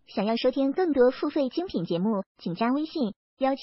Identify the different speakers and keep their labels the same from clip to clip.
Speaker 1: 想要收听更多付费精品节目，请加微信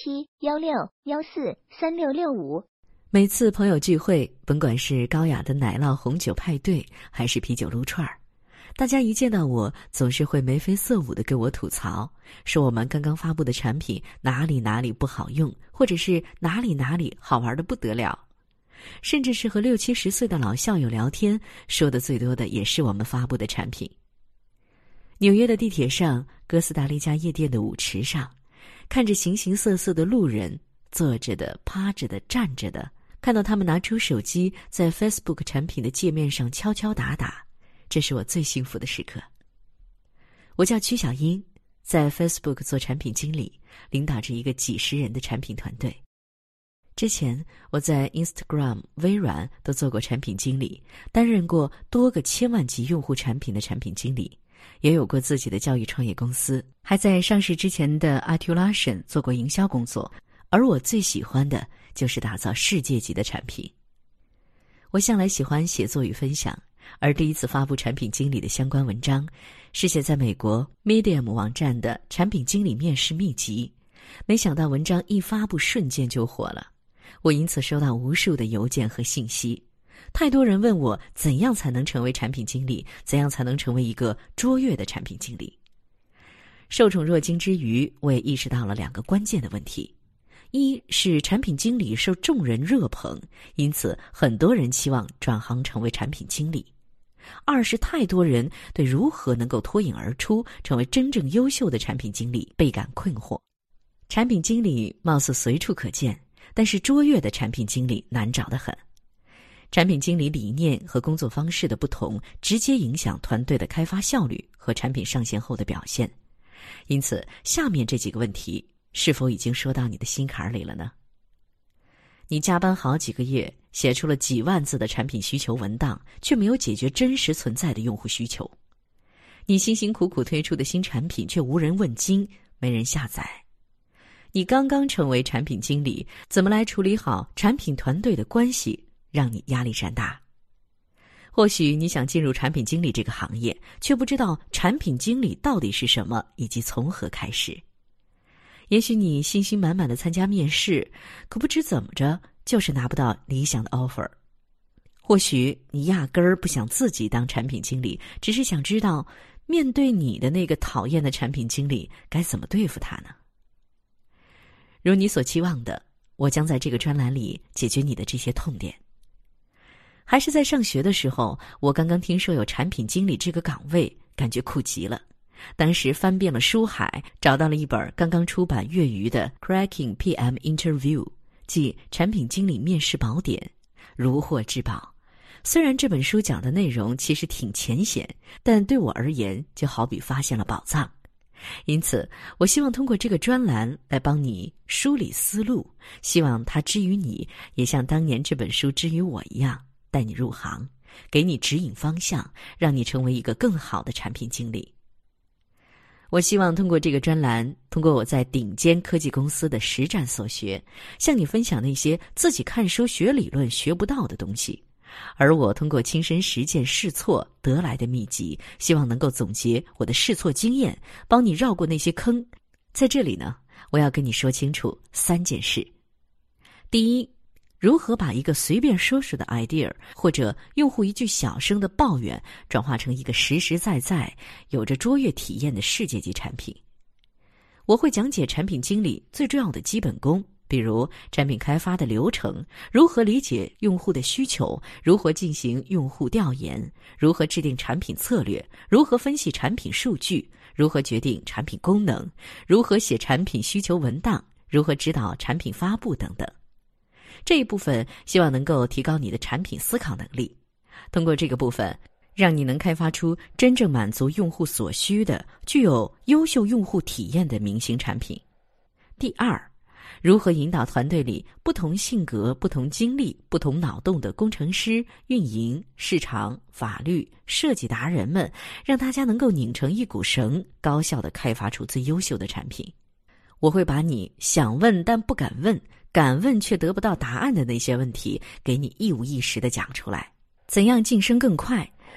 Speaker 1: 1716143665。
Speaker 2: 每次朋友聚会，甭管是高雅的奶酪红酒派对，还是啤酒撸串儿，大家一见到我，总是会眉飞色舞地跟我吐槽，说我们刚刚发布的产品哪里不好用，或者是哪里好玩得不得了。甚至是和60、70岁的老校友聊天，说的最多的也是我们发布的产品。纽约的地铁上，哥斯达黎加夜店的舞池上，看着形形色色的路人，坐着的、趴着的、站着的，看到他们拿出手机在 Facebook 产品的界面上敲敲打打，这是我最幸福的时刻。我叫曲小英，在 Facebook 做产品经理，领导着一个几十人的产品团队。之前我在 Instagram、微软都做过产品经理，担任过多个千万级用户产品的产品经理，也有过自己的教育创业公司，还在上市之前的 Articulation 做过营销工作。而我最喜欢的就是打造世界级的产品。我向来喜欢写作与分享，而第一次发布产品经理的相关文章是写在美国 Medium 网站的产品经理面试秘籍，没想到文章一发布瞬间就火了。我因此收到无数的邮件和信息，太多人问我怎样才能成为产品经理，怎样才能成为一个卓越的产品经理。受宠若惊之余，我也意识到了2个关键的问题。一是产品经理受众人热捧，因此很多人期望转行成为产品经理。2是太多人对如何能够脱颖而出，成为真正优秀的产品经理倍感困惑。产品经理貌似随处可见，但是卓越的产品经理难找得很。产品经理理念和工作方式的不同，直接影响团队的开发效率和产品上线后的表现。因此，下面这几个问题是否已经说到你的心坎里了呢？你加班好几个月，写出了几万字的产品需求文档，却没有解决真实存在的用户需求。你辛辛苦苦推出的新产品却无人问津，没人下载。你刚刚成为产品经理，怎么来处理好产品团队的关系，让你压力山大。或许你想进入产品经理这个行业，却不知道产品经理到底是什么，以及从何开始。也许你信心满满的参加面试，可不知怎么着就是拿不到理想的 offer。或许你压根儿不想自己当产品经理，只是想知道面对你的那个讨厌的产品经理该怎么对付他呢？如你所期望的，我将在这个专栏里解决你的这些痛点。还是在上学的时候，我刚刚听说有产品经理这个岗位，感觉酷极了。当时翻遍了书海，找到了一本刚刚出版粤语的 Cracking PM Interview， 即产品经理面试宝典，如获至宝。虽然这本书讲的内容其实挺浅显，但对我而言就好比发现了宝藏。因此，我希望通过这个专栏来帮你梳理思路，希望它之于你，也像当年这本书之于我一样，带你入行，给你指引方向，让你成为一个更好的产品经理。我希望通过这个专栏，通过我在顶尖科技公司的实战所学，向你分享那些自己看书学理论学不到的东西。而我通过亲身实践试错得来的秘籍，希望能够总结我的试错经验，帮你绕过那些坑。在这里呢，我要跟你说清楚3件事。第一，如何把一个随便说说的 idea， 或者用户一句小声的抱怨，转化成一个实实在在、有着卓越体验的世界级产品。我会讲解产品经理最重要的基本功，比如产品开发的流程，如何理解用户的需求，如何进行用户调研，如何制定产品策略，如何分析产品数据，如何决定产品功能，如何写产品需求文档，如何指导产品发布等等。这一部分希望能够提高你的产品思考能力，通过这个部分让你能开发出真正满足用户所需的、具有优秀用户体验的明星产品。第二，如何引导团队里不同性格、不同经历、不同脑洞的工程师、运营、市场、法律、设计达人们，让大家能够拧成一股绳，高效地开发出最优秀的产品。我会把你想问但不敢问，敢问却得不到答案的那些问题，给你一五一十地讲出来。怎样晋升更快？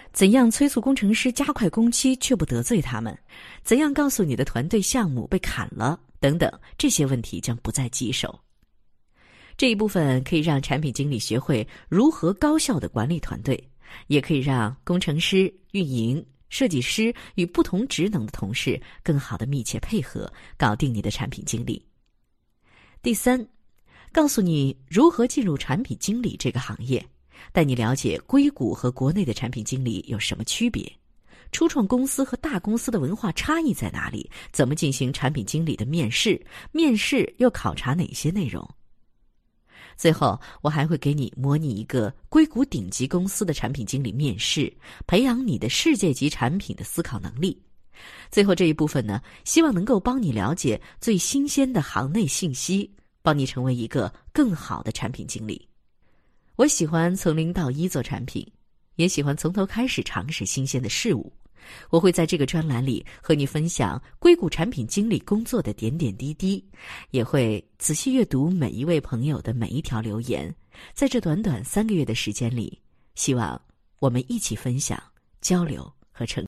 Speaker 2: 怎样催促工程师加快工期却不得罪他们？怎样告诉你的团队项目被砍了？等等，这些问题将不再棘手。这一部分可以让产品经理学会如何高效地管理团队，也可以让工程师、运营、设计师与不同职能的同事更好地密切配合，搞定你的产品经理。第三，告诉你如何进入产品经理这个行业，带你了解硅谷和国内的产品经理有什么区别，初创公司和大公司的文化差异在哪里，怎么进行产品经理的面试，面试又考察哪些内容。最后，我还会给你模拟一个硅谷顶级公司的产品经理面试，培养你的世界级产品的思考能力。最后这一部分呢，希望能够帮你了解最新鲜的行内信息，帮你成为一个更好的产品经理。我喜欢从零到一做产品，也喜欢从头开始尝试新鲜的事物。我会在这个专栏里和你分享硅谷产品经理工作的点点滴滴，也会仔细阅读每一位朋友的每一条留言。在这短短3个月的时间里，希望我们一起分享、交流和成长。